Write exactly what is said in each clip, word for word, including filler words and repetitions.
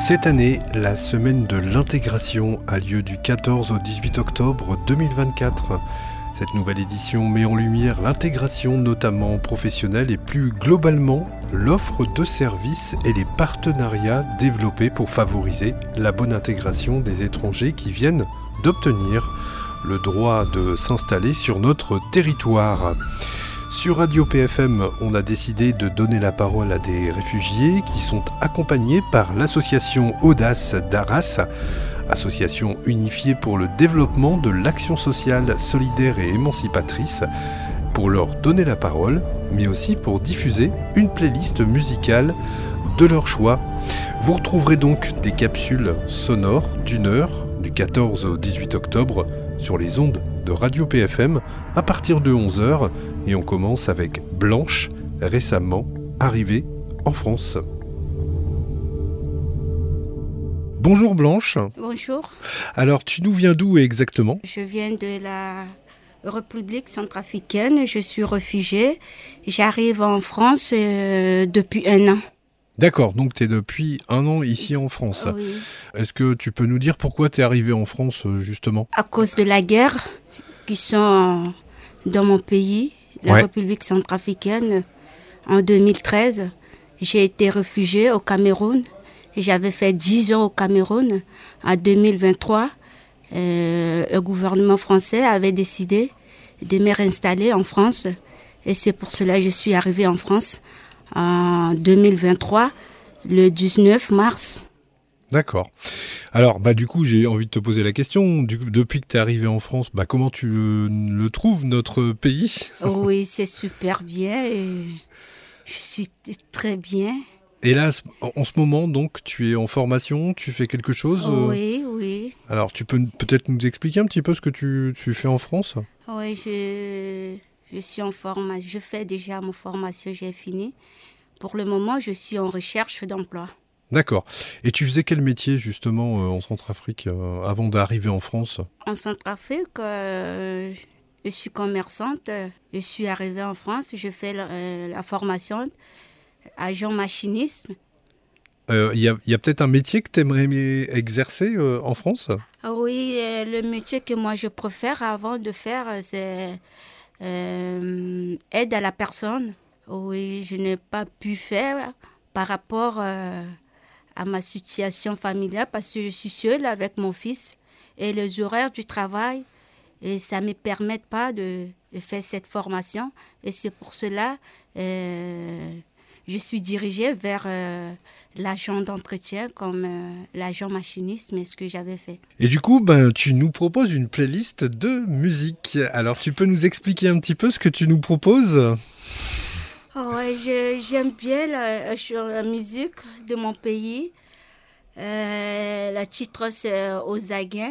Cette année, la semaine de l'intégration a lieu du quatorze au dix-huit octobre deux mille vingt-quatre. Cette nouvelle édition met en lumière l'intégration notamment professionnelle et plus globalement l'offre de services et les partenariats développés pour favoriser la bonne intégration des étrangers qui viennent d'obtenir le droit de s'installer sur notre territoire. Sur Radio P F M, on a décidé de donner la parole à des réfugiés qui sont accompagnés par l'association Audace d'Arras, association unifiée pour le développement de l'action sociale solidaire et émancipatrice, pour leur donner la parole, mais aussi pour diffuser une playlist musicale de leur choix. Vous retrouverez donc des capsules sonores d'une heure, du quatorze au dix-huit octobre, sur les ondes de Radio P F M à partir de onze heures. Et on commence avec Blanche, récemment arrivée en France. Bonjour Blanche. Bonjour. Alors tu nous viens d'où exactement ? Je viens de la République centrafricaine, je suis réfugiée. J'arrive en France euh, depuis un an. D'accord, donc tu es depuis un an ici en France. Oui. Est-ce que tu peux nous dire pourquoi tu es arrivée en France justement ? À cause de la guerre qui sont dans mon pays, la ouais. République centrafricaine, en deux mille treize. J'ai été réfugiée au Cameroun. J'avais fait dix ans au Cameroun. En deux mille vingt-trois, euh, le gouvernement français avait décidé de me réinstaller en France. Et c'est pour cela que je suis arrivée en France en deux mille vingt-trois, le dix-neuf mars. D'accord. Alors, bah, du coup, j'ai envie de te poser la question. Du, depuis que tu es arrivé en France, bah, comment tu le, le trouves, notre pays ? Oui, c'est super bien. Et je suis très bien. Et là, en ce moment, donc, tu es en formation, tu fais quelque chose ? Oui, oui. Alors, tu peux peut-être nous expliquer un petit peu ce que tu, tu fais en France ? Oui, je, je suis en formation. Je fais déjà ma formation, j'ai fini. Pour le moment, je suis en recherche d'emploi. D'accord. Et tu faisais quel métier, justement, euh, en Centrafrique, euh, avant d'arriver en France ? En Centrafrique, euh, je suis commerçante. Je suis arrivée en France. Je fais la, euh, la formation agent machiniste. Il euh, y a, y a peut-être un métier que tu aimerais exercer euh, en France ? Ah oui, euh, le métier que moi je préfère avant de faire, c'est euh, aide à la personne. Oui, je n'ai pas pu faire par rapport euh, à ma situation familiale parce que je suis seule avec mon fils et les horaires du travail et ça ne me permet pas de, de faire cette formation. Et c'est pour cela que euh, je suis dirigée vers euh, l'agent d'entretien comme euh, l'agent machiniste, mais ce que j'avais fait. Et du coup, ben, tu nous proposes une playlist de musique. Alors, tu peux nous expliquer un petit peu ce que tu nous proposes ? Oh ouais, je, j'aime bien la, la musique de mon pays. Euh, le titre, c'est Ozaguin.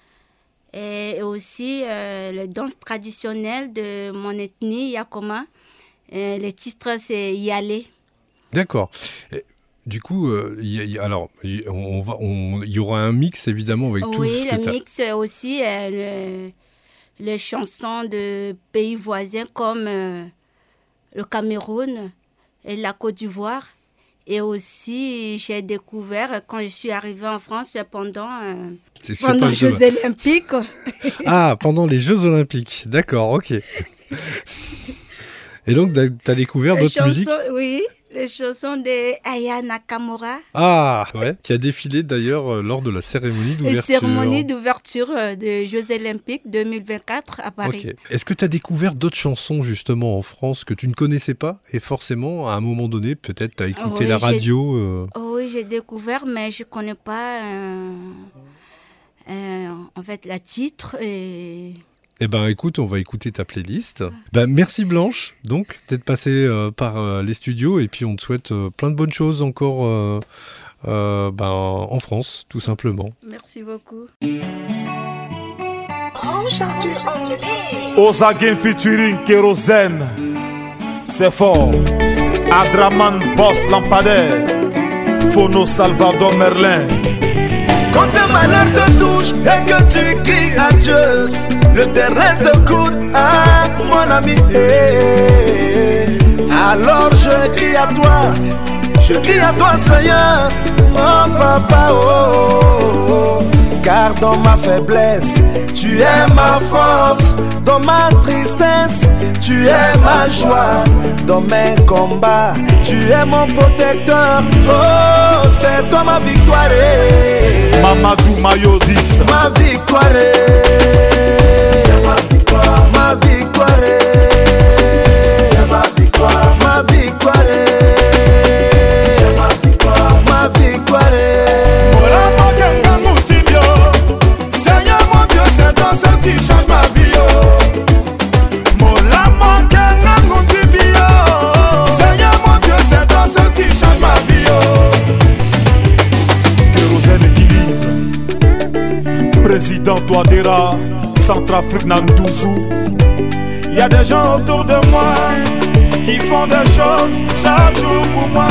Et aussi euh, le danse traditionnelle de mon ethnie, Yakoma. Et le titre, c'est Yalé. D'accord. Et, du coup, euh, y, y, alors, y, on va, on, y aura un mix, évidemment, avec oui, tout ce que le t'as... mix aussi, euh, le, les chansons de pays voisins comme... Euh, le Cameroun et la Côte d'Ivoire. Et aussi, j'ai découvert, quand je suis arrivée en France, pendant, euh, pendant les Jeux Olympiques. Ah, pendant les Jeux Olympiques. D'accord, ok. Et donc, tu as découvert les d'autres chansons, musiques ? Oui, les chansons de Aya Nakamura. Ah, ouais, qui a défilé d'ailleurs euh, lors de la cérémonie d'ouverture. La cérémonie d'ouverture euh, des Jeux Olympiques deux mille vingt-quatre à Paris. Okay. Est-ce que tu as découvert d'autres chansons justement en France que tu ne connaissais pas ? Et forcément, à un moment donné, peut-être tu as écouté oui, la radio euh... Oui, j'ai découvert, mais je ne connais pas euh, euh, en fait la titre et... Eh ben, écoute, on va écouter ta playlist. Ben, merci Blanche, donc, d'être passée euh, par euh, les studios. Et puis, on te souhaite euh, plein de bonnes choses encore euh, euh, ben, en France, tout simplement. Merci beaucoup. Ozaguin featuring Kérosène. C'est fort. Adraman Boss Lampadaire. Phono Salvador Merlin. Quand tes malheurs te touchent et que tu cries à Dieu, le terrain te coûte, ah mon ami. Alors je crie à toi, je crie à toi Seigneur. mon papa, oh, oh, oh. Car dans ma faiblesse, tu es ma force. Dans ma tristesse, tu es ma joie. Dans mes combats, tu es mon protecteur. Oh, c'est toi ma victoire. Mamadou Mayo dix. Ma victoire. Ma victoire. Ma victoire. Ma victoire. Ma victoire. Ma victoire. Seigneur mon Dieu, c'est toi seul qui change ma vie. Seigneur mon Dieu, c'est toi seul qui change ma vie. Kérosène équilibre. Président Touadéra, Centrafrique Nandouzou. Il y a des gens autour de moi qui font des choses chaque jour pour moi.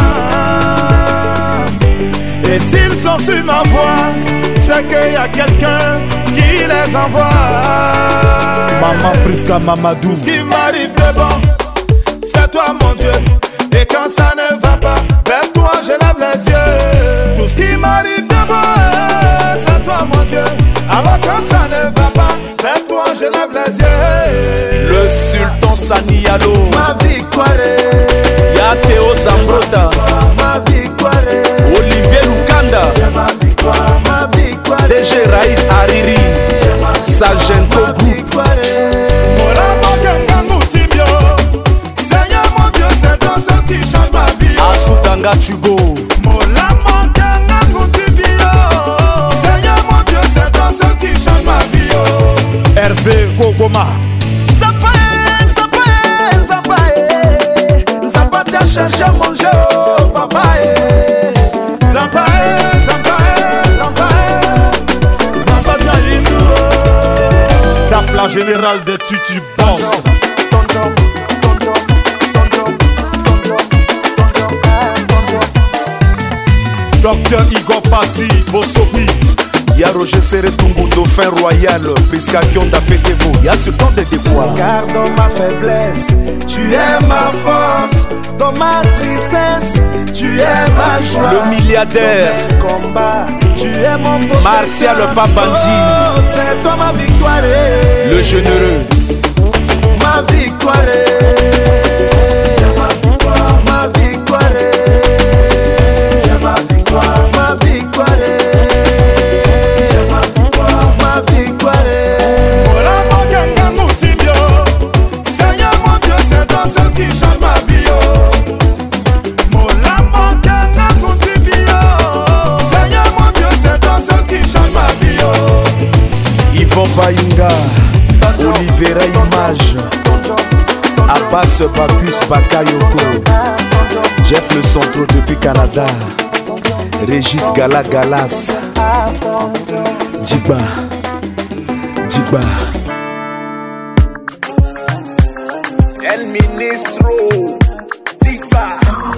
Et s'ils sont sur ma voie, c'est qu'il y a quelqu'un qui les envoie. Maman Priska Mamadou. Ce qui m'arrive de bon, c'est toi mon Dieu. Et quand ça ne va pas, vers toi je lève les yeux. Tout ce qui m'arrive de bon, c'est toi mon Dieu. Alors quand ça ne va pas, vers toi je lève les yeux. Le sultan Sanialo, ma victoire. Yateo Zambrota, ma victoire. Olivier Lukanda, ma victoire. Ma victoire. D G Raïd Hariri, Sargento Group. Seigneur mon Dieu, c'est toi seul qui change ma vie. Asutanga Tugo. Seigneur mon Dieu, c'est toi seul qui change ma vie. Hervé Kogoma. Zapae, Zapae, Zapae. Zapae, t'as cherché à manger, oh, papa. Zapae, Zapae, Zapae. Zapae, t'as l'hymne. Tape la générale de Tutu Boss. Docteur Igor Passi, Bosopi. Y'a Roger Seretungu, dauphin royal, Priska Kionda Pekevo. Y'a ce temps de déboire. Car dans ma faiblesse, tu es ma force. Dans ma tristesse, tu es ma joie. Le milliardaire, dans mes combats, tu es mon protecteur. Martial Papandji, oh, c'est toi ma victoire. Le généreux, ma victoire. Ma victoire, ma victoire. Ma victoire, ma victoire. Ma victoire. Seigneur mon Dieu, c'est toi seul qui change ma vie. Seigneur mon Dieu, c'est toi seul qui change ma vie. Yvon Bayunga, Olivera Image, Abbas Bacchus Bakayoko, Jeff Le Centro depuis Canada, Régis Gala Galas, Djiba, Djiba. El Ministro, Djiba,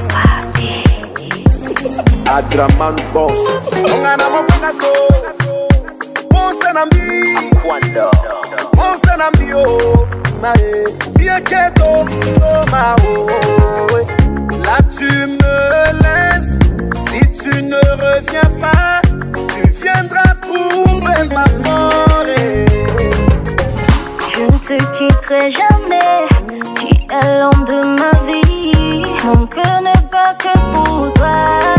Adraman Boss. Ongana Mokangaso, Monsanambi, Monsanambi, oh, Mae, Bieketo, Tomao. Là tu me laisses, si tu ne reviens pas, tu viendras trouver ma mort. Je ne te quitterai jamais, tu es l'homme de ma vie. Mon cœur ne bat que pour toi.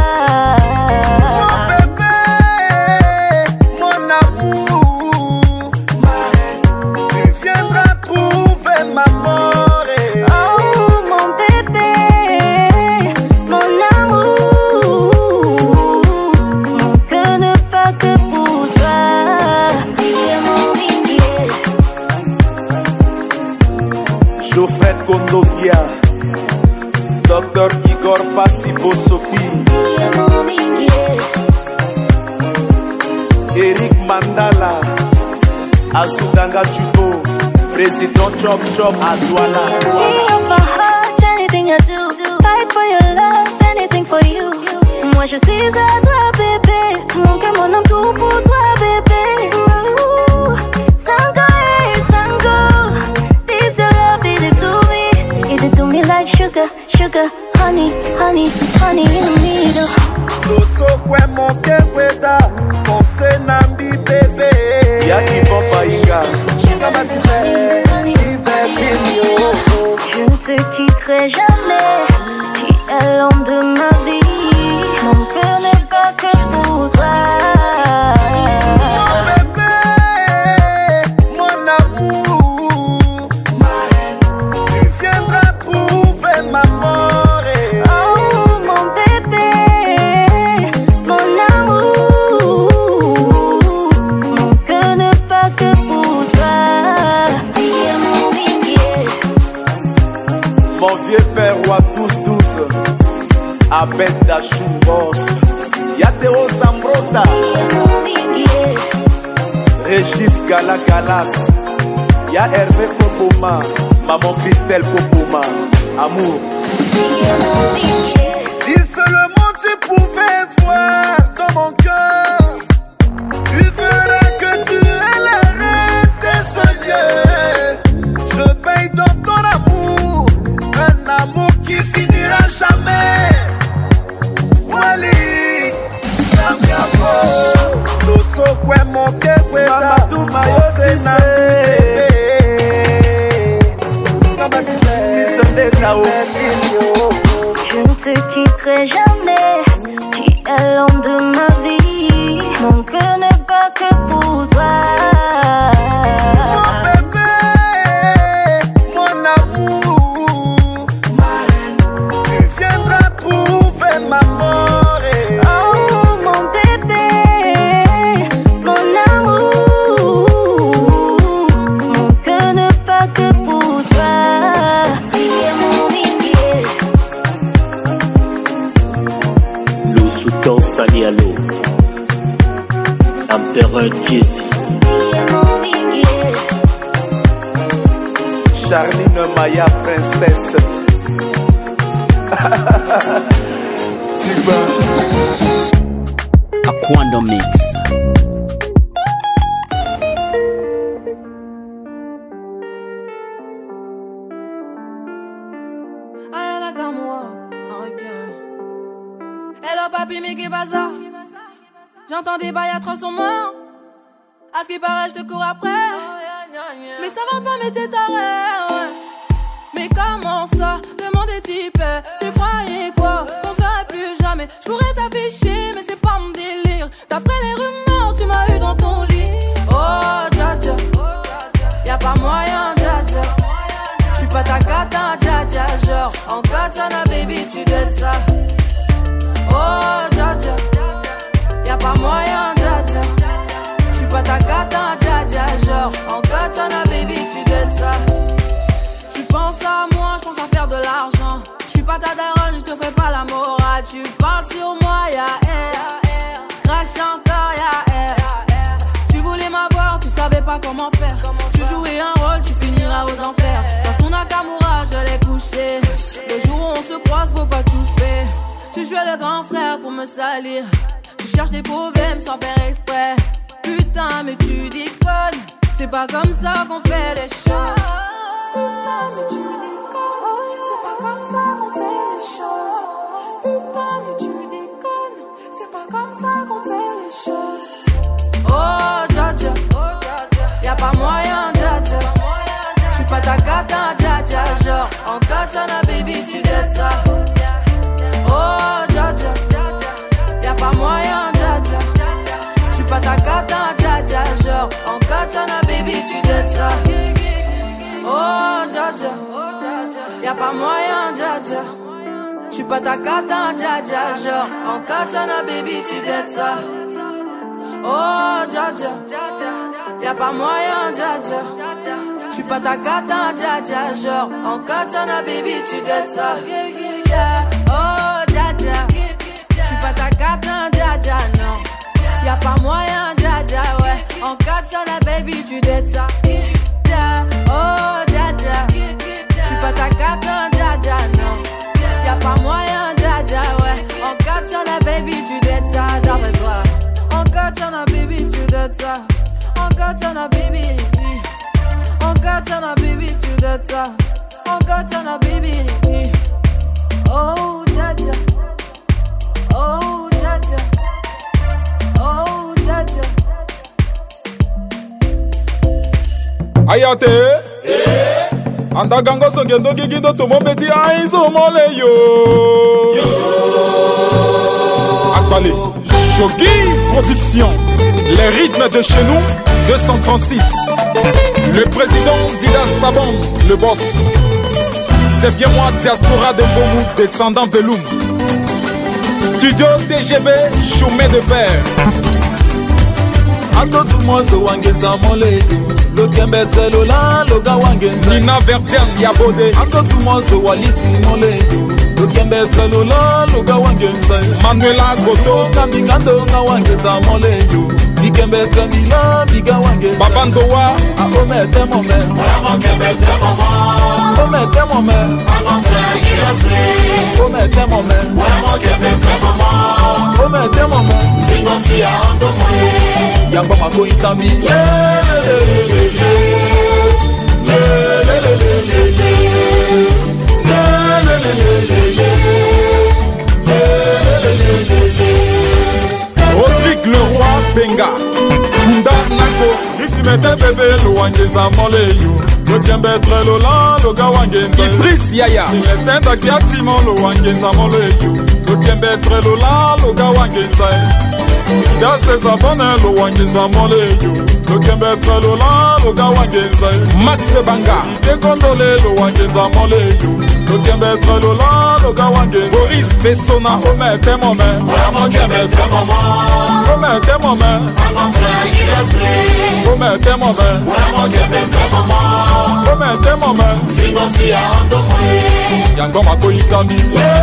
Mon bébé, mon amour, ma reine, tu viendras trouver ma mort. Oh mon bébé, mon amour, mon cœur ne bat que pour toi. Tu es mon minier. Jofred Kondokia, Docteur Igor Passi Bosopi, Tu es mon minier. Eric Mandala, Asudanga Chubo, Président Chop Chop à Douala. Give up my heart, anything I do. Fight for your love, anything for you. Moi je suis à toi bébé, mon cœur, mon âme, tout pour toi bébé. Ooh, Sango, hey, Sango, this your love, is it to me? Is it to me like sugar, sugar, honey, honey, honey in the middle? Doso Kwemo, Maman Baïga. Je ne te quitterai jamais. Tu es l'homme de ma vie. Mon cœur n'est pas que pour toi. Abed Dachoubos, Yateo Zambrota, Régis Gala Galas, Ya Hervé Popoma, Maman Christelle Popoma, Amour. Si seulement tu pouvais voir dans mon cœur, tu verrais que tu es la reine des soleils. Je paye dans ton amour, un amour qui finira jamais. Wali, Samiapo, Dosso Kwe Monke Kweda, Ose na Je ne te quitterai jamais. Tu es l'homme de ma vie. Mon cœur n'est pas que pour toi. Mon bébé, mon amour, tu viendras trouver ma mort. Salialo, Empereur Jesse, Charline Maya, princesse. Tiba Aquando Mix. Papi, mais qu'est bazar? J'entends des bails à trois son mort. À ce qui paraît, je te cours après. Mais ça va pas, mais t'es taré, ouais. Mais comment ça? Le monde est typé. Tu croyais quoi? Qu'on serait plus jamais. Je pourrais t'afficher, mais c'est pas mon délire. D'après les rumeurs, tu m'as eu dans ton lit. Oh, dja dja. Y'a pas moyen, dja dja. J'suis pas ta cata, dja dja. Genre, en katana, baby, tu dettes ça. Oh, dja dja, y'a pas moyen, dja dja. J'suis pas ta cata, dja dja. Genre, en katana, baby, tu dettes ça. Tu penses à moi, j'pense à faire de l'argent. J'suis pas ta daronne, j'te fais pas la morale. Tu parles sur moi, y'a air. Crache encore, y'a air. Tu voulais m'avoir, tu savais pas comment faire. Tu jouais un rôle, tu finiras aux enfers. Dans son Nakamura, je l'ai couché. Le jour où on se croise, faut pas tout faire. Tu jouais le grand frère pour me salir. Tu cherches des problèmes sans faire exprès. Putain, mais tu déconnes. C'est pas comme ça qu'on fait les choses. Putain, mais tu déconnes. C'est pas comme ça qu'on fait les choses. Putain, mais tu déconnes. C'est pas comme ça qu'on fait les choses. Oh, dja dja. Y'a pas moyen, dja dja. J'suis pas ta cata, dja dja. Genre, en katana, baby, tu dettes ça. Oh, dja dja, y'a pas moyen, dja dja. J'suis pas ta cata, dja dja. Genre, en katana, baby, tu dettes ça. Oh, dja dja, y'a pas moyen, dja dja. J'suis pas ta cata, dja dja. Genre, en katana, baby, tu dettes ça. Oh, dja dja, y'a pas moyen, dja dja. J'suis pas ta cata, dja dja. Genre, en katana, baby, tu dettes ça. Oh, dja dja, j'suis pas ta cata, dja dja, non. Y'a pas moyen, dja dja, ouais. En katana, baby, tu dettes ça. Oh, dja dja, j'suis pas ta cata, dja dja, non. Y'a pas moyen, dja dja, ouais. En katana, baby, tu dettes ça, d'après toi. En katana, baby, tu dettes ça. En katana, baby. En katana, baby, tu dettes ça. En katana, baby. Oh, dja dja. Oh, dja dja. Oh, dja dja. Ayate Andagango songendo gigindo tomo beti aizo mole yo Akbale Shogi Production. Les rythmes de chez nous deux cent trente-six. Le président Dida Sabon, le boss. C'est bien moi, diaspora de Bomou, descendant de Loum. Studio D G B, chemin de fer. Nina Verdian, Yabode. Manuela Goto. Babandoa. Omete mome. Omete mome. Omete mome. Omete mome. Yamba mako itami. Rodrigue le roi Benga. Kunda Nako. Ici mette bébé lo wangeza mole yo. Le kembetre lo la lo gawangenza. Idriss Yaya. Silestin da kiatimo lo wangeza mole yo. Le kembetre lo la lo gawangenza. Ida se zabone lo wangeza mole yo. Le kembetre lo la lo gawangenza. Max Banga. Ide kondole lo wangeza mole yo. Le kembetre lo la lo gawangenza. Boris Bessona. Omete mome. Vraiment kembetre mome. Omete mome. Omete mome. Omete mome. Yango mako itami.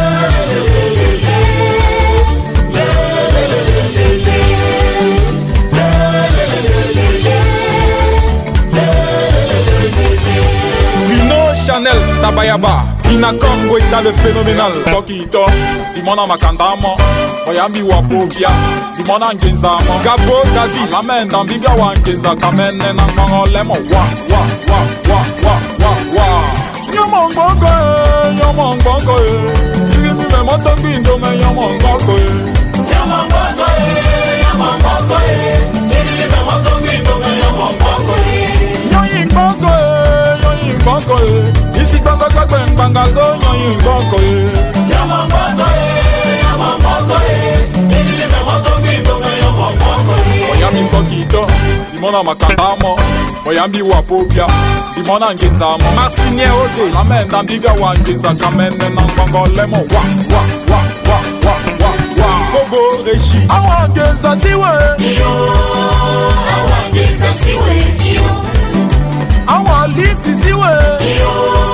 Bruno Chanel Tabayaba. Tina Kongo est le phénoménal. Tokito, Dimona Makandamo, Oyami Wapopia, Dimona Ngenzamo, Gabo Dadi, la main d'Ambiga Wangenza, Kamen, Nangango Lemo, Wa, Wa, Wa, Wa, Wa, Wa, Wa. Yamon Bongo, Yamon Bongo, you give me the Montangindo, Yamon Bongo, Yamon Bongo, Yamon Bongo, you give me the Montangindo, Yamon Bongo, Yoyin Bongo, Yoyin Bongo. Ici banga kakwe banga go yoyin boko ye. Yama boko ye, yama boko ye. Ini me moto bindo me yama boko ye. Oyami kokito, imona makandamo. Oyami wapopia, imona ngenzamo. Martinie ode, amen dambiga wangenza kamene nangongo lemo wa wa wa wa wa wa wa. Kogo reshi, awangenza siwe. Iyo, awangenza siwe. Iyo, awalisi siwe. Iyo.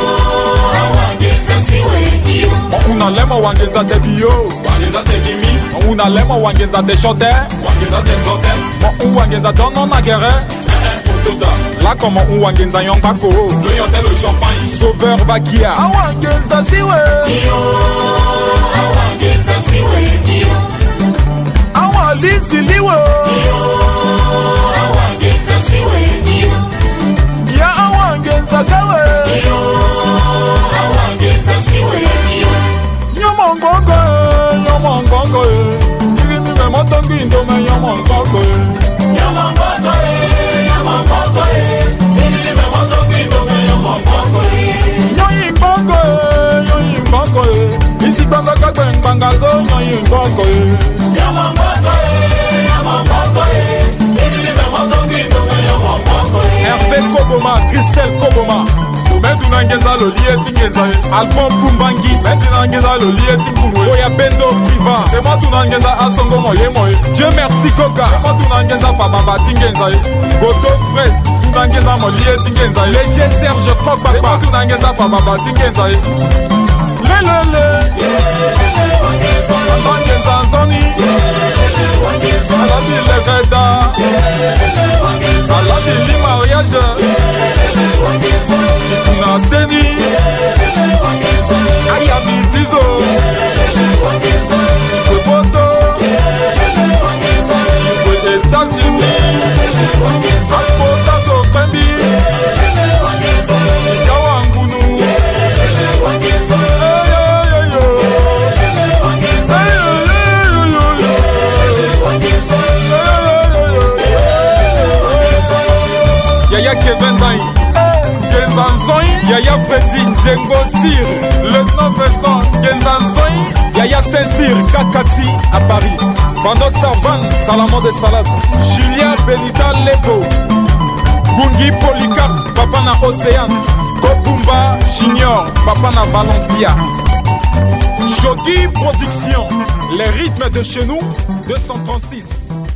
Una lemo wangenza te bio, wangenza te gimi. Una lemo wangenza te shote, wangenza te zote. Mo wangenza dono na gere. Là comme on wangenza yon bako, le yote le champagne. Sauveur Bakia, awangenza siwe. Iyo, awangenza siwe. Iyo, awalisi liwe. Iyo, awangenza siwe. Iyo, ya awangenza kawe. Iyo, awangenza siwe. Yomongongo, yomongongo, you give me the Montangindo, me yomongongo. Yomongongo, yomongongo, you give me the Montangindo, me yomongongo. Yoyin bongo, yoyin bongo, ici banga kakwe banga go, yoyin bongo. Yomongongo, yomongongo, you give me the Montangindo, me yomongongo. Hervé Koboma, Christelle Koboma. Mendu nangeza lo liye tingeza Alphon Pumbangi Mendu nangeza lo liye tingumwe Oya Bendo Priva C'est moi tout nangeza asongo moye moye Dieu merci Koka C'est moi tout nangeza Fababa tingeza Goto Fred Tout nangeza mo liye tingeza Léger Serge Kokpapa C'est moi tout nangeza Fababa tingeza Lelele Lelele Wangeza Wangeza Nzoni Lelele Wangeza Alabi Leveda Lelele Wangeza Alabi Li mariage Lelele Wangeza Naseni Ayami Tizo Kopoto Etats-Unis Alpotazo Pembi Kawangunu Yaya Kevin Dain Genzanzoi, Yaya Freddy, Djengo Sir, Lieutenant Vincent, Genzanzoi, Yaya Saint-Cyr, Kakati à Paris, Vandostar Van, Salamon de Salade, Julia Benita Lebo, Bungi Polycarp, Papa na Océane, Kopumba Junior, Papa na Valencia. Jogi Production, les rythmes de chez nous, deux cent trente-six.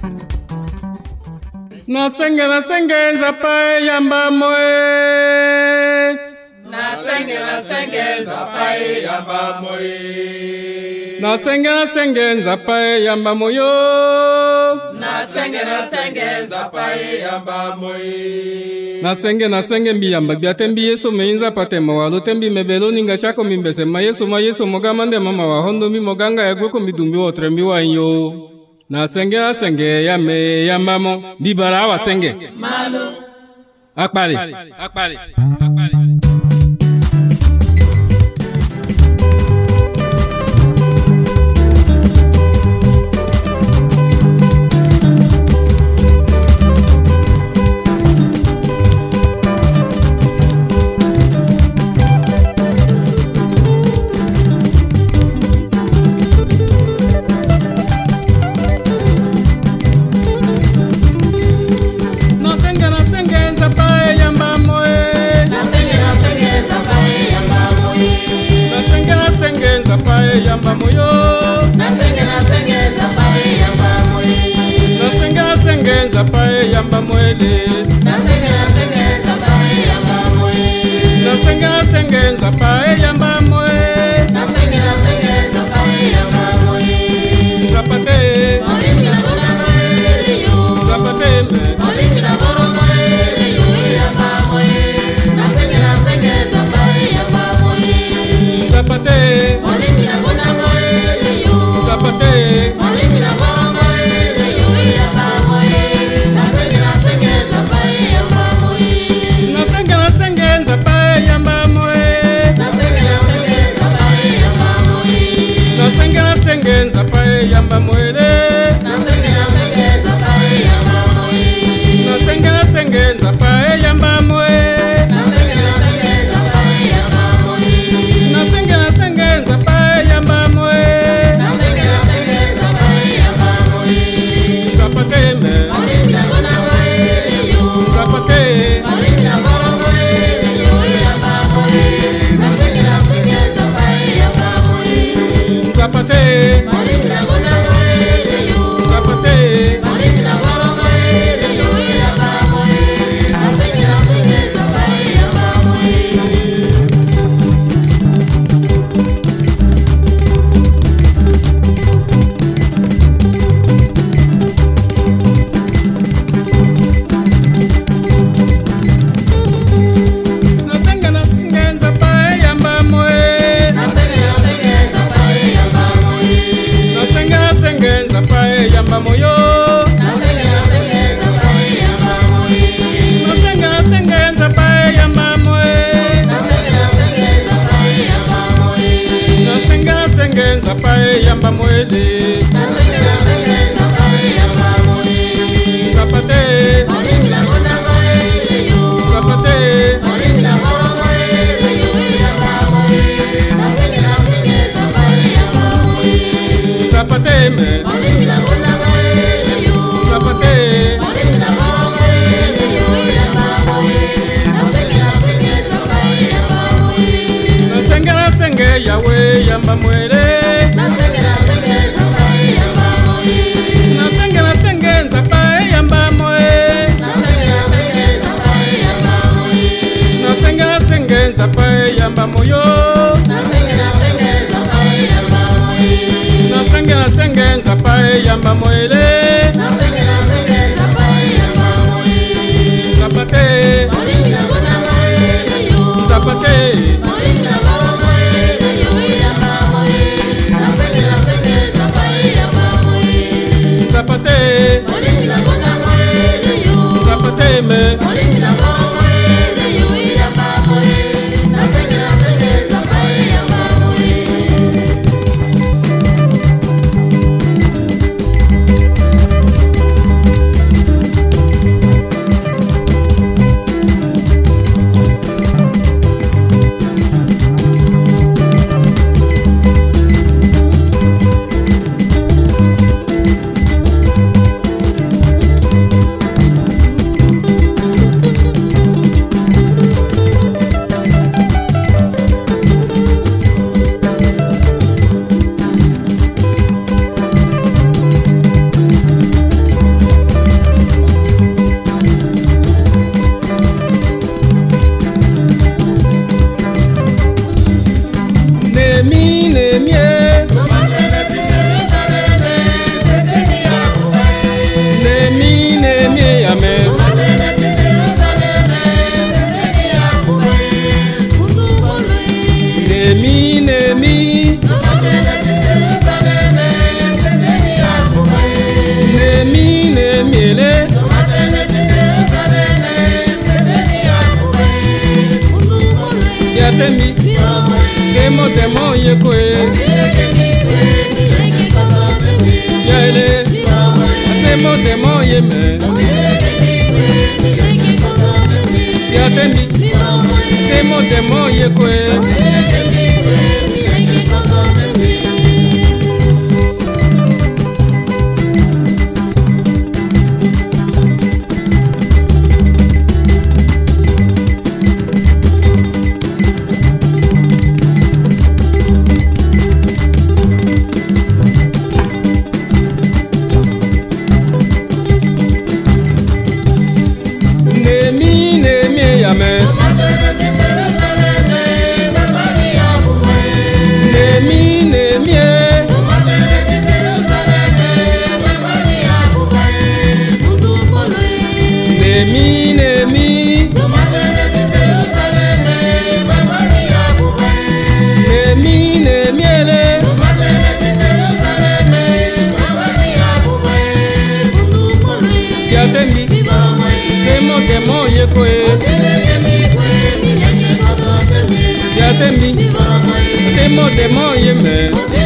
Nasenge nasenge zapae yamba moe. Nasenge nasenge zapae yamba moe. Nasenge nasenge zapae yamba moyo. Nasenge nasenge zapae yamba moe. Nasenge nasenge mbi yamba biatembi yeso meinza pate mawalo tembi mebelo ninga chako mimbese ma yeso ma yeso mogamande mama wa hondo mi moganga ya goko midumbi wotre mbi wa yo. Nasenge nasenge yame yambamo bibara wa senge. Malo. Akpali. Akpali. Akpali. Yamba moyo, nasenge nasenge zapae yamba moye, nasenge nasenge zapae yamba moele, nasenge nasenge zapae yamba moye, nasenge nasenge zapae yamba moye, nasenge nasenge zapae yamba moye, zapate, oringi na gona moye yo, zapate me, oringi na goro moye yo yamba moye, nasenge nasenge zapae yamba moye, zapate, oringi na gona zapate, oringi na goro moye yo yamba moye, nasenge nasenge zapae yamba moye, nasenge nasenge zapae yamba moye, nasenge nasenge zapae yamba moye, nasenge nasenge zapae yamba moele, nasenge nasenge zapae yamba moye, nasenge nasenge zapae yamba moye, nasenge nasenge zapae yamba moye, nasenge nasenge zapae yamba moye, nasenge nasenge zapae yamba moye, zapate me, oringi na gona moye yo, zapate, oringi na goro moye yo yamba moye, nasenge nasenge zapae yamba moye, zapate, oringi na gona moye yo, zapate, oringi na goro moye yo yamba moye, nasenge nasenge zapae yamba moye. nasenge nasenge zapae yamba moye, Nasenge nasenge zapae yamba moye, nasenge nasenge zapae yamba moyo, nasenge nasenge zapae yamba moye, nasenge nasenge zapae yamba moye, nasenge nasenge zapae yamba moye, nasenge nasenge zapae yamba moele, nasenge nasenge zapae yamba moye, zapate, oringi na gona moye yo, zapate, oringi na goro moye yo yamba moye, nasenge nasenge zapae yamba moye, zapate me, oringi na gona moye yo, zapate, oringi na goro moye yo yamba moye, nasenge nasenge zapae yamba moye, nasenge nasenge yawe yamba moele, nasenge nasenge zapae yamba moye, nasenge nasenge zapae yamba moye, nasenge nasenge zapae yamba moye, nasenge nasenge zapae yamba moyo, nasenge nasenge zapae yamba moye, nasenge nasenge zapae yamba moele, nasenge nasenge zapae yamba moye, zapate, oringi na gona moye yo, zapate, oringi na goro moye yo yamba moye, nasenge nasenge zapae yamba moye, zapate, oringi na gona moye yo, zapate me, oringi na goro moye yo yamba moye, nasenge nasenge Biatembi, Demo Demo Yekoe, Yale, Demo Demo Yeme, Biatembi, Demo Demo Yekoe. Yatembi, Demo Demo Yeme,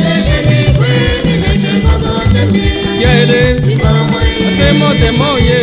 Yele, Demo Demo Ye.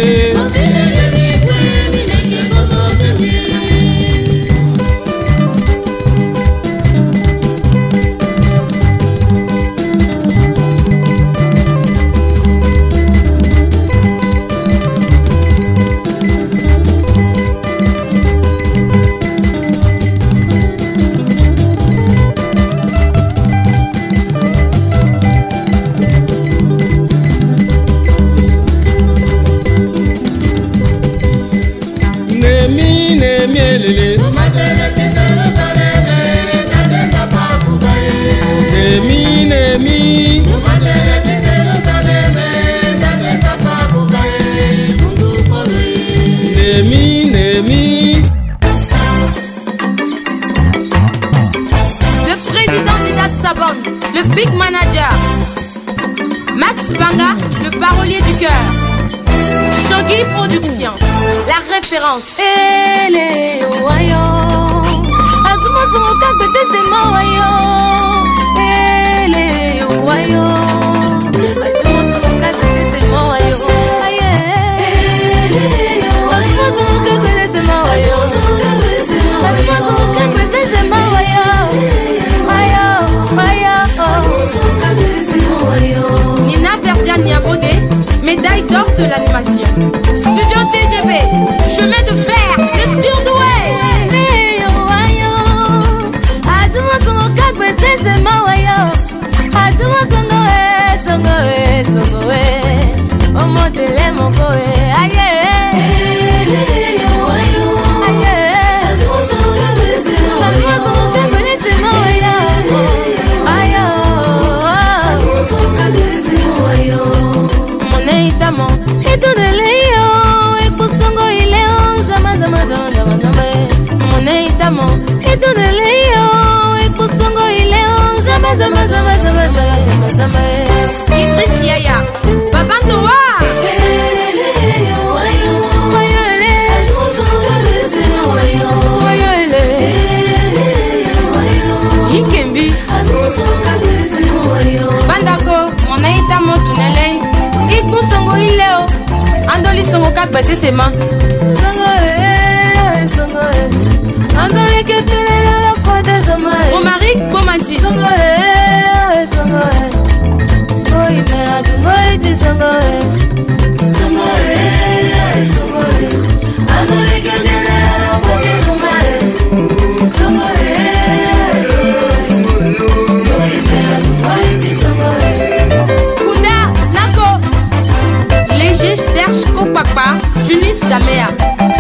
Le big manager Max Banga, le parolier du cœur. Shogi Production, la référence. Ele wayo, azuma zumuka bete sema wayo. Ele wayo, azuma zumuka bete sema wayo. Aye, ele azuma zumuka bete sema wayo. Azuma zumuka bete sema wayo. Nina Verdiane Niabodé, médaille d'or de l'animation. Studio T G B, chemin de fer, le surdoué. Idriss Yaya, Babandoa. Ikembi Bandako, Monaïta Montunele, Ikbu Songo Ileo, Andoli Songo Kakbese Sema. Songo eh, Songo eh, Andoli Ketele la Kote Soma. Romaric Bomanti. Songo eh, Songo eh, Goi me Adungoi Ti Songo eh, Songo eh, Songo eh, Andoli Ketele la Kote Soma. Songo eh. Serge Kopapa, Junis Samea.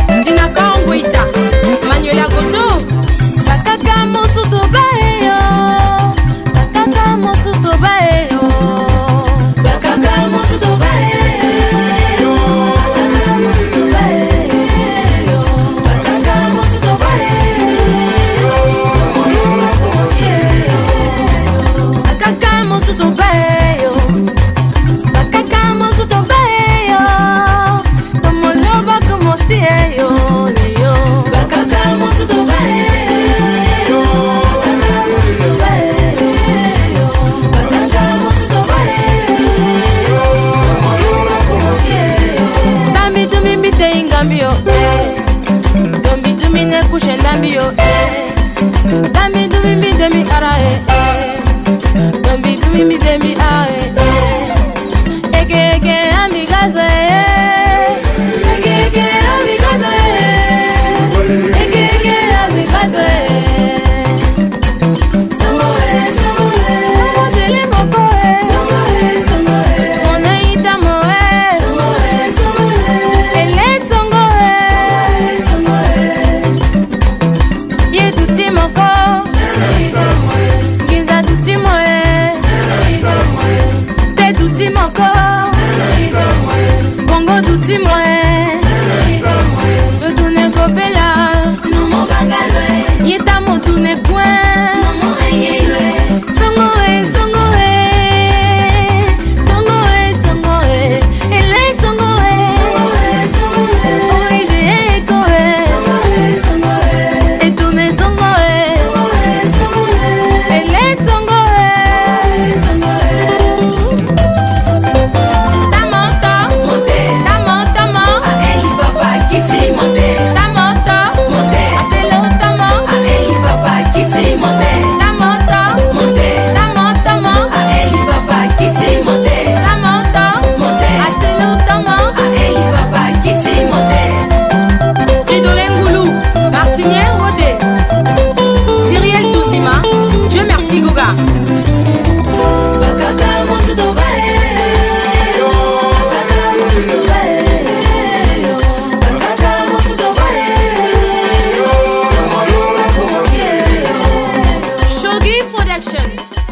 demi yo eh. Dami dumi mi demi ara eh. Dami dumi mi demi ara eh. Eke eke amigazo eh. Eke eke amigazo eh. Eke eke amigazo eh. Songo eh, songo eh. Momo dele moko eh. Songo eh, songo eh. Mona ita mo eh. Songo eh, songo eh. Ele songo eh. Songo eh. Ye tuti moko. Ginza tuti mo eh. Te tuti moko. Bongo tuti mo eh. Tutune kopela. Nomo bangalwe. Yeta mo tune kwen. Nomo eyelwe. Songo eh, songo eh. Songo eh, songo eh. Ele songo eh. Oide eko eh. Etune songo eh. Ele songo eh. Tamoto monte. Tamoto mo. A eli papa kiti monte. Tamoto monte. Aselo tamo. A eli papa kiti monte. Tamoto monte. Tamoto mo. A eli papa kiti monte. Tamoto monte. Aselo tamo. A eli papa kiti monte. Fridolin Goulou, Martinière Rodé, Cyriel Doucima, Dieu merci Goga. Bakaka Monsudo Bae, Bakaka Monsudo Bae, Bakaka Monsudo Bae. Shogi Production.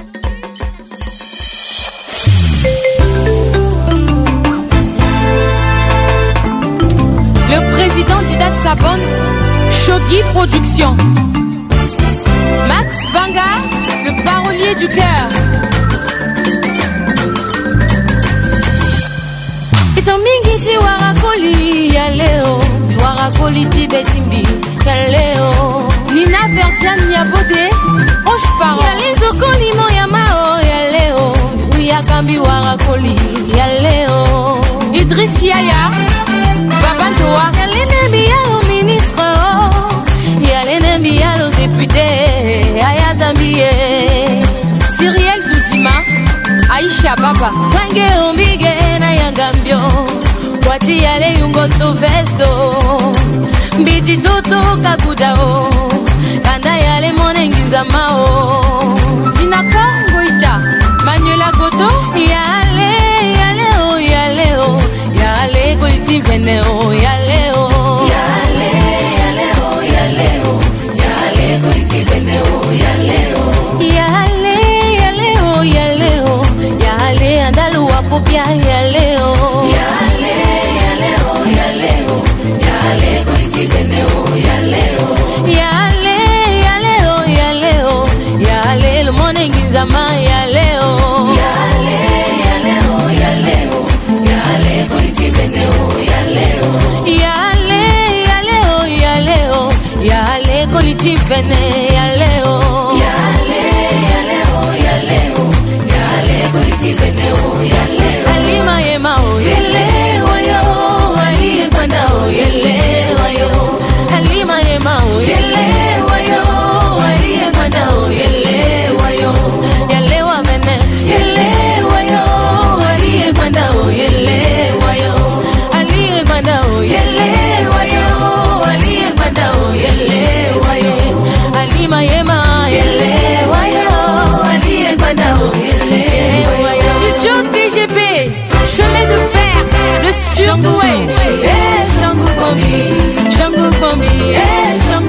Le président Dida Sabon, Shogi Production. Max Banga, le parolier du cœur. Itomingiti warakoli ya leo, warakoli tibetimbi ya leo. Nina Verdiane ya Bodé, Roche Parent. Ya lizokoli moya mao ya leo, Uya Kambi warakoli ya leo. Idriss Yaya, Babantoa. Ya l'ennemi ya au ministre, ya l'ennemi ya au député, Aya Dambiye. Cyriel Doucima, Aisha Baba. Tange ombige na yangambio, Wati yale yungoto vesto, Mbiti toto kakudao, Kanda yale monengiza mao. Tina Kongo ita, Manuela Goto, Yale, yale o, yale o, Yale koliti vene o, yale o. Yale, yale o, yale o, Yale koliti vene o, yale o. Yale, yale o, yale o, Yale andalu wapopia yale o. Yale, yale o, yale o, Yale koliti vene o, yale o. Yale, yale o, yale o, Yale lo monengiza ma yale o. Yale, yale o, yale o, Yale koliti vene o, yale o. Yale, yale o, yale o, Yale koliti vene yale o. Yale, yale o, yale o, Yale koliti vene o, yale o. Alima yema o, yele wayo, Ali kwanda o, yele wayo. Alima yema o, yele wayo, Ali kwanda o, yele wayo. Yale wa vene, yele wayo, Ali kwanda o, yele wayo. Ali kwanda o, yele wayo, Ali kwanda o, yele wayo. Alima yema, yele wayo, Ali kwanda o, yele wayo. Studio T G P, chemin de fer, le surdoué. Eh, Django Kombi, Django Kombi, eh, Django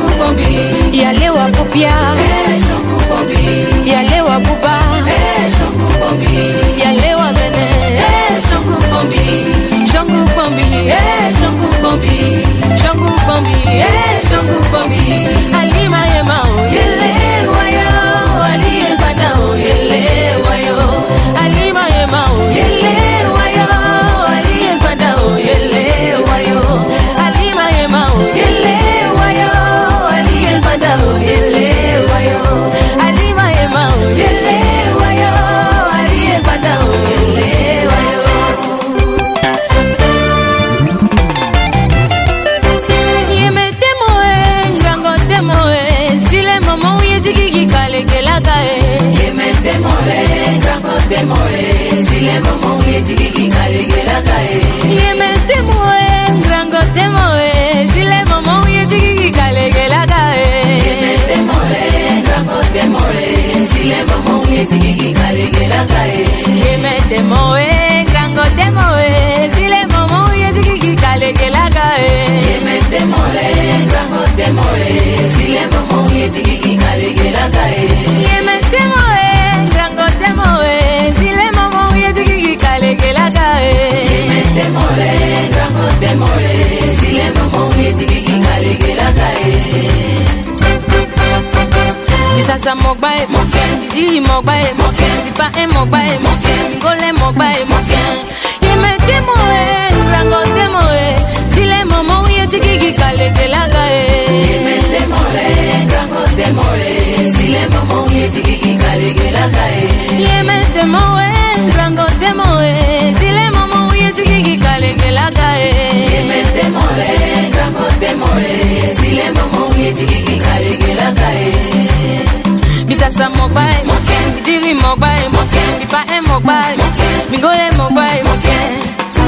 Bisasa mogbae moken, bidiri mogbae moken, bipa e mogbae moken, mingole mogbae moken. Yeme demoe, rango demoe, zile momo uye tikiki kale gelagae. Yeme demoe, rango demoe, zile momo uye tikiki kale gelagae. Yeme demoe, rango demoe, zile momo uye tikiki kale gelagae. Yeme demoe, rango demoe, zile momo uye tikiki kale gelagae. Bisasa mogbae moken, bidiri mogbae moken, bipa e mogbae moken, mingole mogbae moken.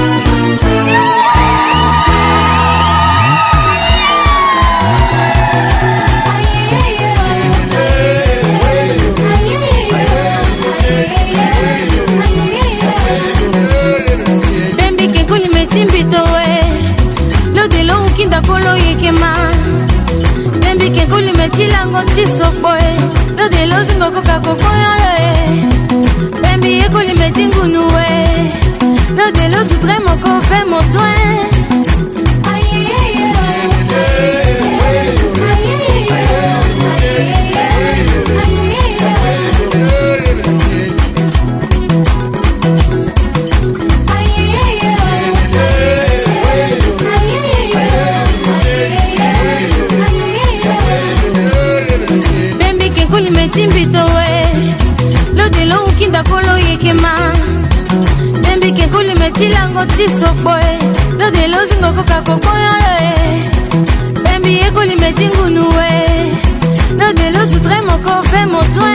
Bembi ke kuli metimbito we, lo de lo ukinda kolo yekema. Bembi ke kuli metilango tisopoe, lo de lo zingo koka kokoyore. Bembi e kuli metingunu we, lo de lo tout vraiment ko fait mon toin. Timbito we, lo de lo ukinda kolo yekema. Bembi ke kuli metilango tisopoe, lo de lo zingo koka kokoyore. Bembi e kuli metingunu we, lo de lo tout vraiment ko fait mon toin.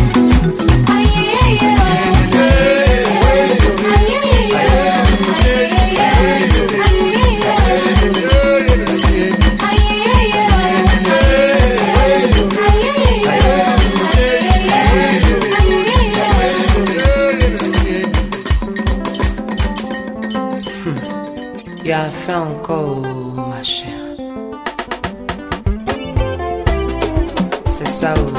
Il a fait encore, ma chère. C'est ça où.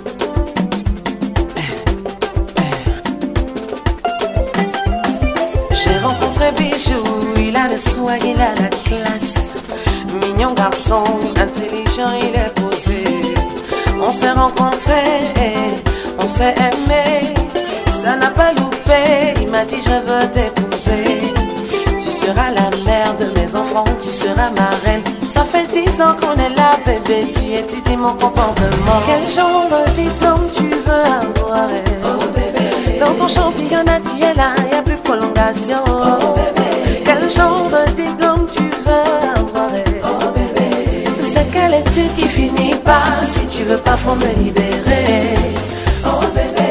J'ai rencontré Bijou, il a le swag, il a la classe. Mignon garçon, intelligent, il est posé. On s'est rencontrés, on s'est aimé. Ça n'a pas loupé, il m'a dit je veux t'épouser. Tu seras la mère de mes enfants, tu seras ma reine. Ça fait dix ans qu'on est là, bébé, tu étudies mon comportement. Quel genre de diplôme tu veux avoir? Oh bébé. Dans ton championnat tu es là, y'a plus de prolongation. Oh bébé. Quel genre de diplôme tu veux avoir? Oh bébé. C'est quelle étude qui finit pas? Si tu veux pas, faut me libérer. Oh bébé.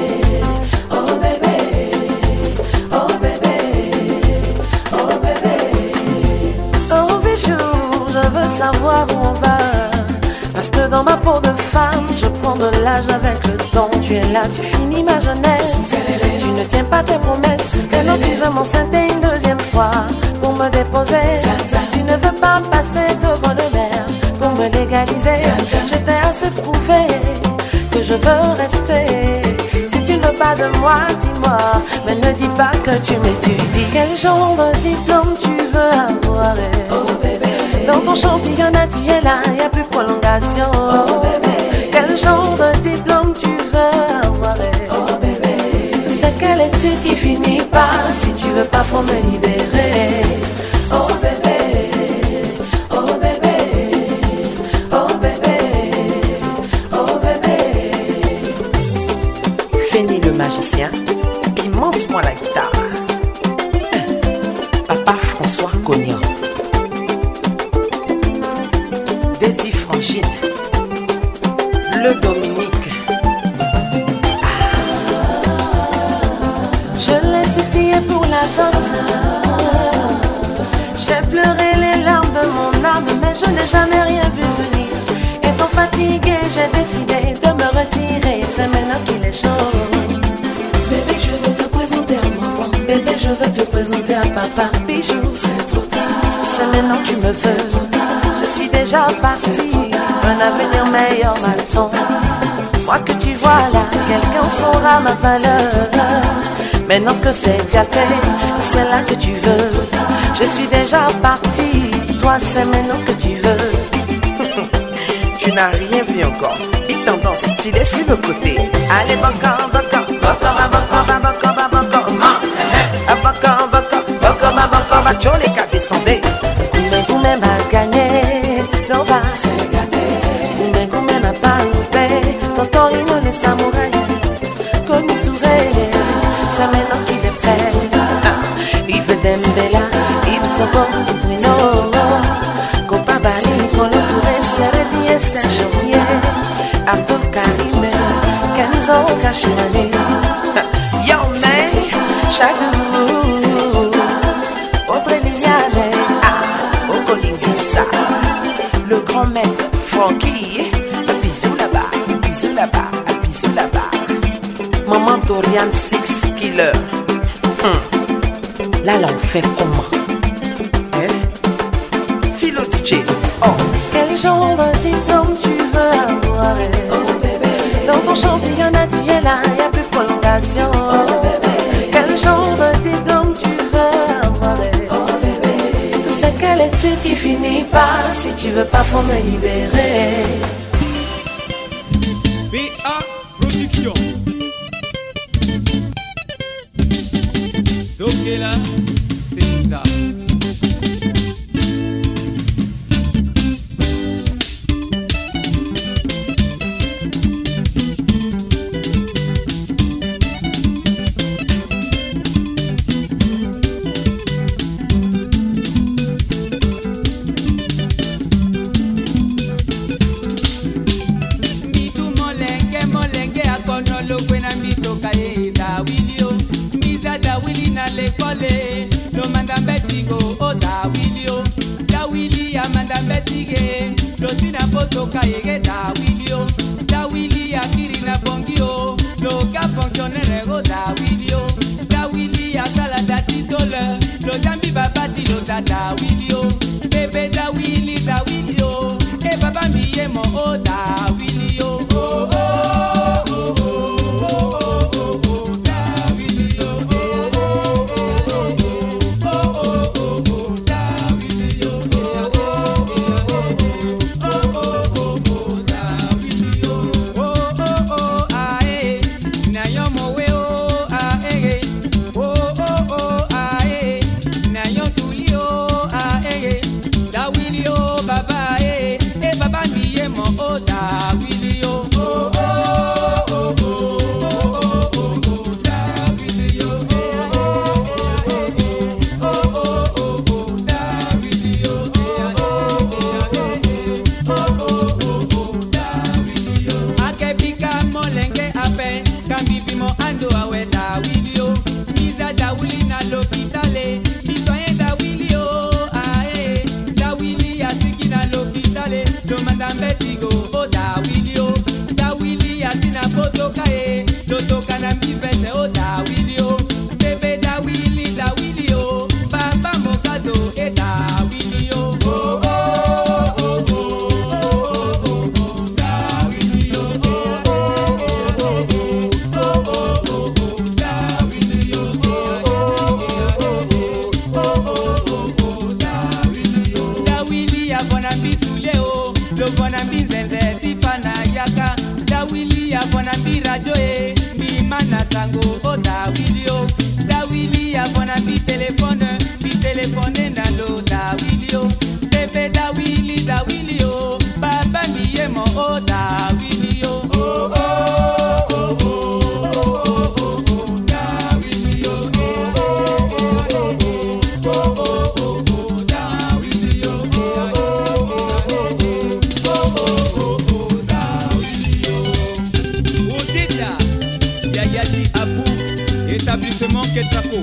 Je veux savoir où on va, parce que dans ma peau de femme je prends de l'âge avec le temps. Tu es là, tu finis ma jeunesse, tu ne tiens pas tes promesses. Et non, tu veux m'enceinter une deuxième fois pour me déposer. Tu ne veux pas passer devant le maire pour me légaliser. Je t'ai assez prouvé que je veux rester. Si tu ne veux pas de moi, dis-moi, mais ne dis pas que tu m'étudies. Quel genre de diplôme tu veux avoir? Oh bébé. Dans ton championnat tu es là, y'a plus de prolongation. Oh bébé. Quel genre de diplôme tu veux avoir? Oh bébé. C'est quelle étude qui finit pas? Si tu veux pas, faut me libérer. Oh bébé, oh bébé, oh bébé, oh bébé. Fini le magicien, puis monte-moi la guitare. Papa François Cognac. Daisy Frangine, le Dominique. Ah. Je l'ai supplié pour la dot. J'ai pleuré les larmes de mon âme, mais je n'ai jamais rien vu venir. Étant fatiguée, j'ai décidé de me retirer. C'est maintenant qu'il est chaud. Bébé, je veux te présenter à maman. Bébé, je veux te présenter à papa. Bijou, c'est trop tard. C'est maintenant que tu me veux. Je suis déjà partie, un avenir meilleur m'attend. Moi que tu vois là, quelqu'un saura ma valeur. Maintenant que c'est gâté, c'est là que tu veux. Je suis déjà partie, toi c'est maintenant que tu veux. Tu n'as rien vu encore. Il tendance stylée sur le côté. Allez, baka, baka, baka, baka, baka, baka, baka, ma, eh, baka, baka, baka, baka, baka, chole ka descendé. Goumé, goumé m'a gagné, l'on va se gâter. Goumé, goumé m'a pas loupé, tonton Rino le samouraï. Comme Touré, c'est maintenant qu'il est prêt. Il veut Dembela, il veut Sobo, Bruno. Copa Bali, pour le Touré, Seredi et Serge Rouillet. Abdul Karim, Kenzo Kashimane. Yo, man, Chadou, Audrey Liliane, ah, Okolingisa. Le grand maître, Frankie, un bisou là-bas, un bisou là-bas, un bisou là-bas. Maman Dorian Six Killer. Hmm. Là, là, on fait comment? Hein? Philo D J. Oh. Quel genre de diplôme tu veux avoir? Oh, bébé. Dans ton championnat, tu es là, y'a plus de prolongation. Oh, bébé. Quel genre de diplôme tu veux avoir? Oh, bébé. C'est quelle étude qui finit par si tu veux pas, faut me libérer. B A Production. Zokela, c'est ça. Mitu molenge molenge akono lo kwena mito kaye da wilio. Da Willy na l'école, lo manda betigo, oh da Willy, oh da Willy amanda betige, lo sina poto kayege da Willy, oh da Willy akiri na bongio, lo ka fonctionnaire oh da Willy, oh da Willy asala da titole, lo jambi babati lo da da Willy, oh bébé da Willy da Willy, oh e baba mi yemo oh da Willy, oh oh oh oh oh oh oh da Willy, oh. Établissement Ketraco.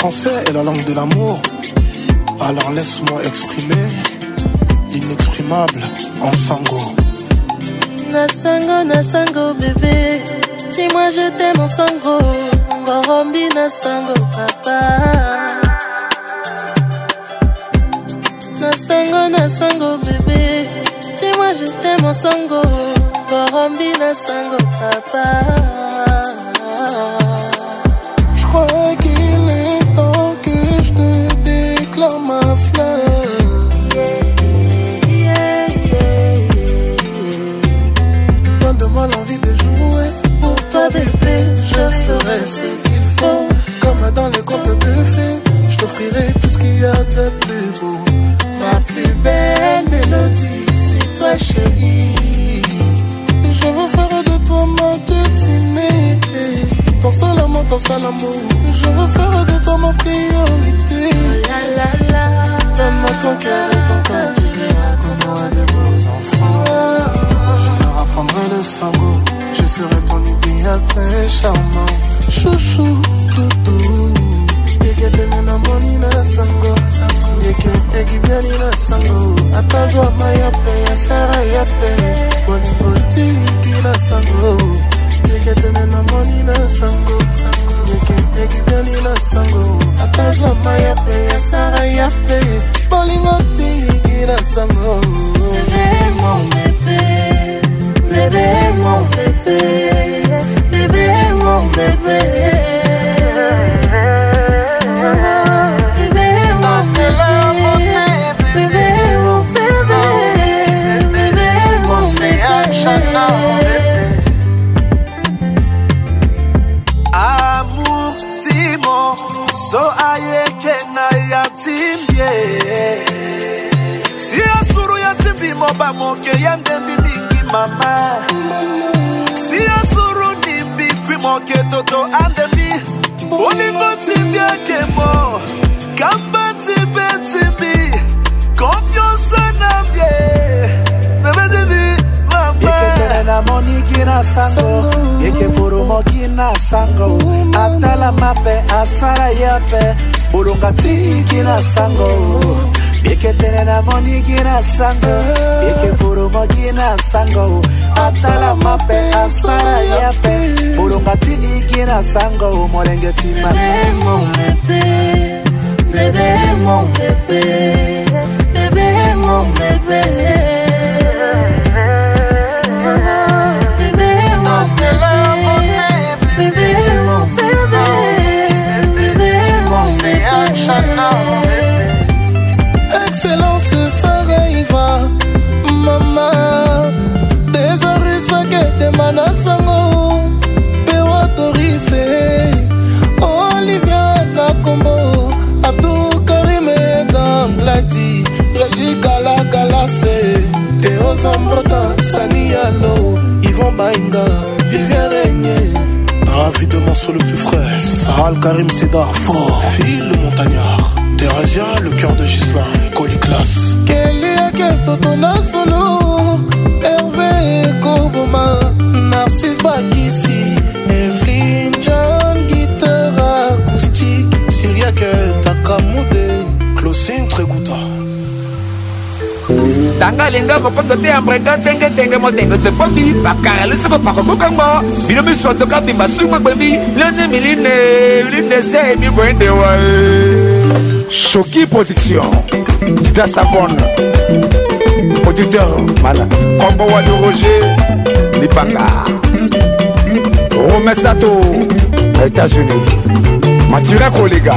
français est la langue de l'amour. Alors laisse-moi exprimer l'inexprimable en sango. Nasango, nasango bébé, dis-moi je t'aime en sango. Ngorombi nasango papa. Nasango, nasango bébé, dis-moi je t'aime en sango. Ngorombi nasango papa. Je crois qu'il est temps que je te déclare ma flamme. Donne-moi l'envie de jouer. Pour toi bébé, je ferai ce qu'il faut. Comme dans les contes de fées, je t'offrirai tout ce qu'il y a de plus beau. Ma plus belle mélodie, c'est toi chérie. Je veux faire de toi ma destinée. Ton seul amour, ton seul amour. Je veux faire de toi ma priorité. Oh la la la. Donne-moi ton cœur et ton cœur. Tu verras qu'on aura de beaux enfants. Je leur apprendrai le sango. Je serai ton idéal très charmant. Chouchou, doudou. Yeke tenena moni na sango. Yeke egi biani na sango. Atazwa mayape ya sara yape. Boni boti ki na sango. Yeke tenena moni na sango. Yeke egi biani na sango. Atazwa mayape ya sara yape. Boni boti ki na sango. Bébé mon bébé. Bébé mon bébé. Bébé mon bébé. Amour, Timon, so aye kena ya timbie. Si asuru ya timbi moba moke yande milingi mama. Si asuru nimbi kwi moke toto andemi. Olingo timbie kemo, kamba timbe timbi. Confiance na mbie, bebe devi mama. Yeke na moni kina sango, yeke furumo kina sango. Atala mape asara yape, bulunga ti kina sango. Yeke na moni kina sango, yeke furumo kina sango. Atala mape asara yape, bulunga ti kina sango. Morenge ti mama. Bébé mon bébé, bébé mon bébé, bébé mon bébé. Excellence Saraiva, maman. Désoré de Manasango, Pewa Torise, Olivia Nakombo, Abdou Karim Dambladi, Regi Gala Galase, Théo Zambrota, Sani Yalo, Yvon Bainga, Vivien Régnier. Rapidement sur le plus frais, Sarah Karim Sédar Fort, Phil le Montagnard, Thérèsia le cœur de Gislain, Coliclas, Kelly Aketotona Solo, Hervé Koboma, Narcisse Bakissi, Evelyn John, guitare acoustique, Syriaque Takamoudé, Closine Tregouta. Tanga linga mokoto te ambrenda tenge tenge mo tenge te pombi bakara le sebo pako mokango bino mi soto ka bimba suma gbemi lene miline line se mi bwende wa Choki Production Dida Sabon Producteur Mala Combo Wadi Roger Lipanga Rome Sato États-Unis Mathura Kolega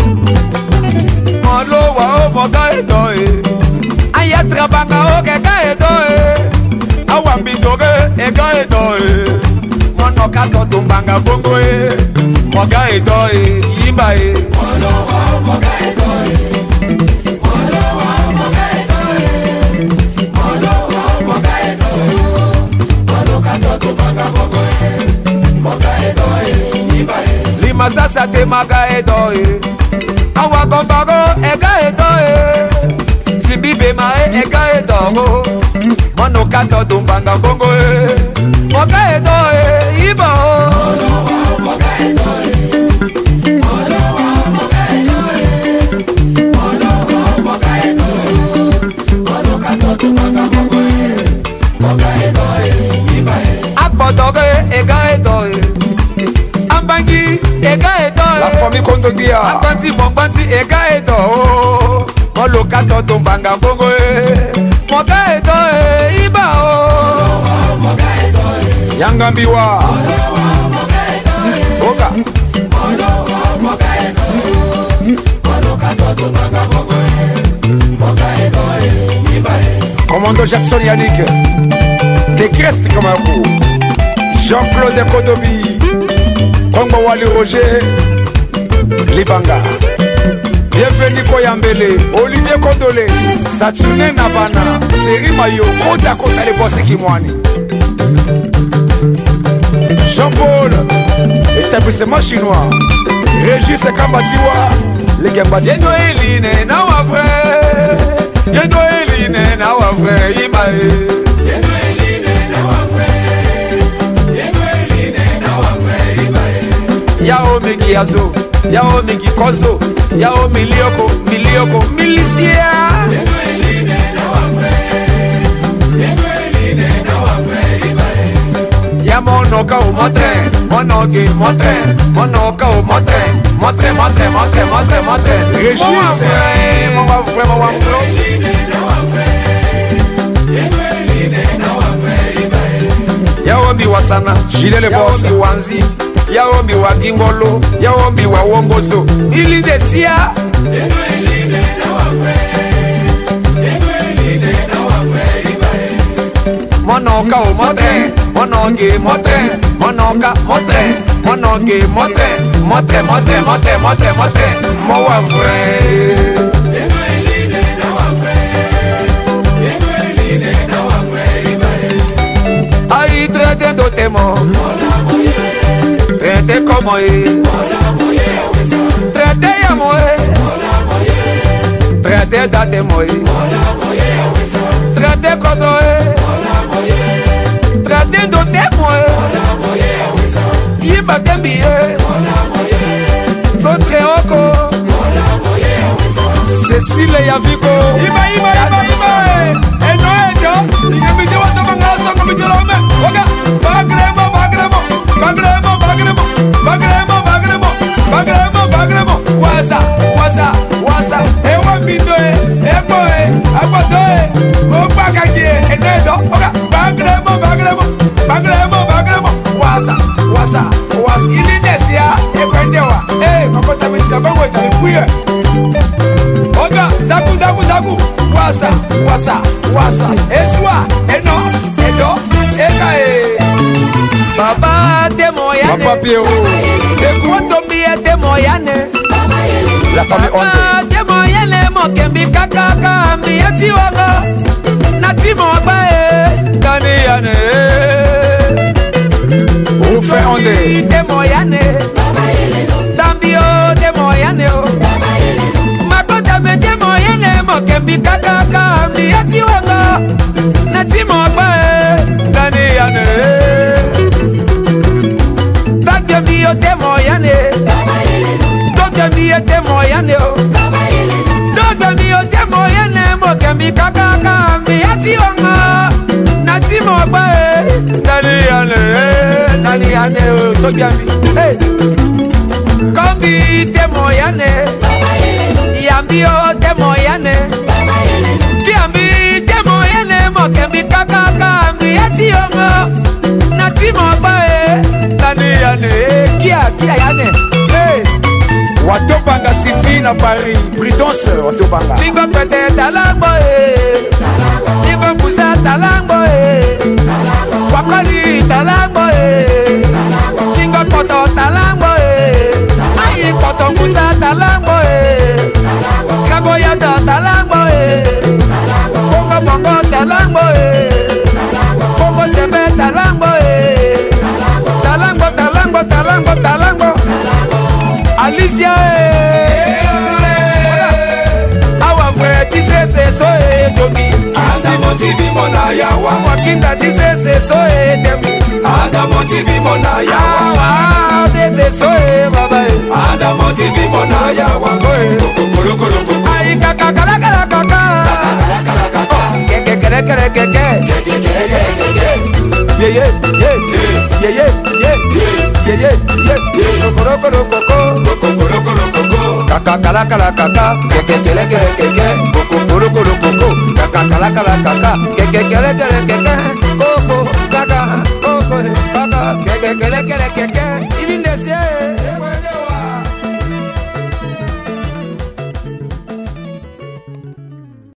Molo wa o moga edoe Aya trabanga o keka edoe Awambi toge ega edoe Mono kato tumbanga bongo e Moga edoe Yimba e Molo wa o moga edoe Molo wa o moga edoe Molo wa o moga edoe Mono kato tumbanga bongo e Moga edoe Yimba e Lima sasa te maga edoe Awa gombago ega edoe Zibibe mae ega edogo Mono kato tumbanga bongo e Moga edoe Ibo Molo wa o moga edoe Molo wa o moga La famille Kondogia Abanti Mongbanti Ega Edo Moloka Toto Mbanga Bongo Moga Edo Iba Yangambiwa Oga Commando Jackson Yannick Des Crest comme un coup Jean-Claude Kodobi Kongo Wali Roger Libanga Bienvenue Koyambele Olivier Kodole Saturne Nabana Seri Mayo Kota Kota les boss Kimwani Jean-Paul Établissement chinois Régis Kambatiwa Les Gambati Yendo Eline na wa frère Yendo Eline na wa frère Imae Yendo Eline na wa frère Yendo Eline na wa frère Imae Yao Miki Azo Yao Miki Kozo Yao Milioko Milioko Milicia Yendo Eline na wa frère Yendo Eline na wa frère Imae Ya monoka o motre Monoge motre Monoka o motre Motre motre motre motre motre Régis Mon frère Mon frère Mon frère Yaombi wasana Chile le boss Yaombi wanzi Yaombi wa gingolo Yaombi wa wongozo Ili desia Monoka o motre Monoge motre Monoka motre Monoge motre Motre motre motre motre motre Mo wa frère Aïe traité d'otemo Traité comme est Traité ya moe Traité date moe Traité kodoe Traité dote moe Yiba tembiye Sotre oko Cécile Yaviko Iba iba iba iba Eno edo Igemite wata mangasa komite lome Oga Bagremo bagremo Bagremo bagremo Bagremo bagremo Bagremo bagremo Wasa wasa wasa Ewa mbidoe Eboe Agbadoe Ogbakagie Eno edo Oga Bagremo bagremo Bagremo bagremo Wasa wasa wasa Ilinesia Ekwendewa Eh Makota mitika kongo itamikuye Oga, dagu, dagu, dagu, wasa, wasa, wasa, eswa, eno, edo, ekae. Baba te moyane, Papa Pierrot, ekuoto miye te moyane. La famille Onde. Baba te moyane, mokembi kakaka, miye tiwanga. Nati mobae, kani yane. Oufe Onde. Te moyane, tambio te moyane, Mete moyene mokembi kakaka miyati wanga Nati mokbae Gani yane Tagye miyo te moyane Togye miyo te moyane Togye miyo te moyene mokembi kakaka miyati wanga Nati mokbae Gani yane Gani yane Togye mi Hey Kombi te moyane Yambio te moyane Kiambi te moyane Mokembi kakaka Miyati yongo Nati mobae Nani yane Kia kia yane Hey Watobanga Sylvie na Paris Prudence Watobanga Lingo pete talangbo eh Lingo kusa talangbo eh Wakoli talangbo eh Lingo koto talangbo eh Ayi koto kusa talangbo eh Kaboyada talangbo eh Bongo bongo talangbo eh Bongo sebe talangbo eh Talangbo talangbo talangbo talangbo Alicia eh Awa frère dise se so eh Domi Adamo tibi mona yawa Wakinda dise se so eh Demi Adamo tibi mona yawa Awa dise so eh baba eh Adamo tibi mona yawa Kolo kolo kolo Ay kaka kala kala kaka Keke kere kere keke Yeah yeah yeah Yeah yeah yeah Yeah yeah yeah Koko koko koko kaka kala kala kaka keke kele kele keke koko kolo kolo koko kaka kala kala kaka keke kele kele